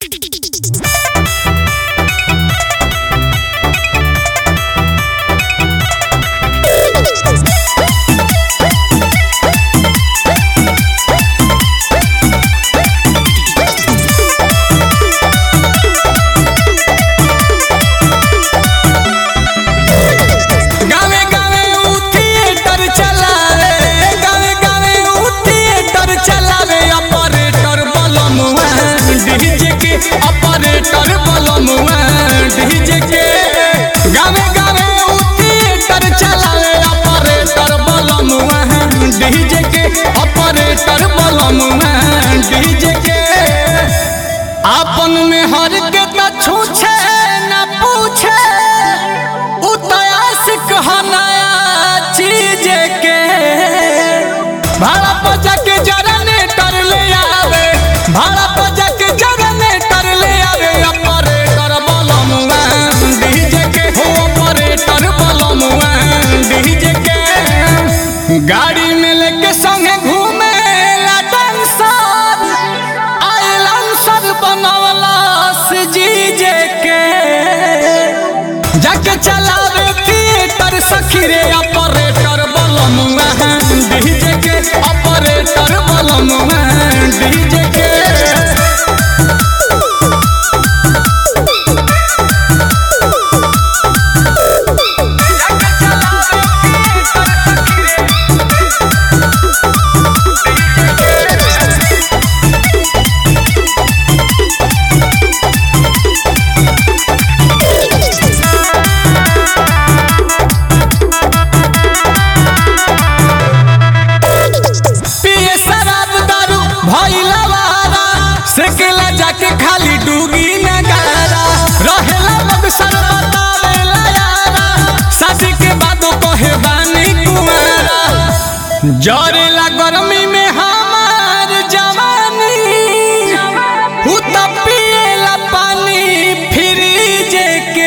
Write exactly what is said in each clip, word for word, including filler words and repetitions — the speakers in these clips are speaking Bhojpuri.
ऑपरेटर बलमुआ डीजे के गावे गावे थिएटर चलावे ऑपरेटर बलमुआ डीजे के ऑपरेटर बलमुआ डीजे के आपन में हर के त छूछे न पूछे उतयास कहनाया चीज के भाड़ा पजा के जरने कर ले आवे भाड़ा पजा के जरने कर ले आवे ऑपरेटर बलमुआ डीजे के हो ऑपरेटर बलमुआ डीजे के गाड़ी में लेके संगे घूमे ला डांसर आइलांसर बनवला से जीजे के जाके चलावे थिएटर सखी रे ऑपरेटर बलमुआ डीजे के ऑपरेटर बलमुआ डीजे के सेकेला जाके खाली डूगी नगारा रहेला लोग सर बतावेला यारा शादी के बाद कहे बानी कुंवारा जरेला गर्मी में हमार जवानी हु त पिएला पानी फ्रिज के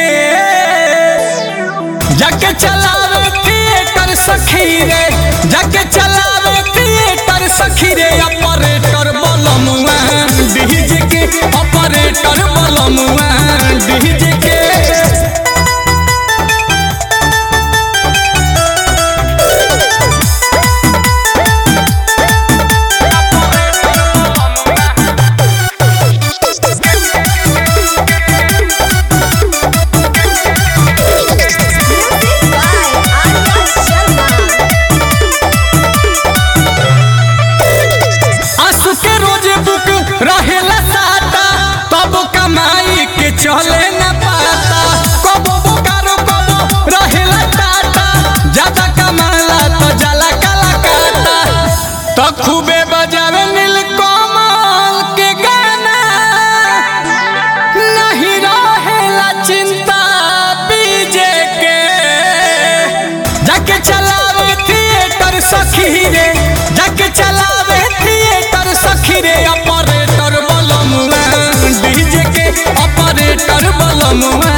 जाके चलावे थिएटर सखी रे जाके चलावे थिएटर सखी रे ऑपरेटर बलमुआ डीजे के ऑपरेटर बलमुआ डीजे के रहेला साता तब कमाई के चले न पाता कबो बोकारो कबो रहेला टाटा ज्यादा कमाला तो जाला काला काटा तो खूबे बजावे नीलकमल के गाना नहीं रहेला चिंता बीजे के जाके चलावे थिएटर सखी रे जाके चलावे थिएटर सखी रे ऑपरेटर बलमुआ डीजे के ऑपरेटर बलमुआ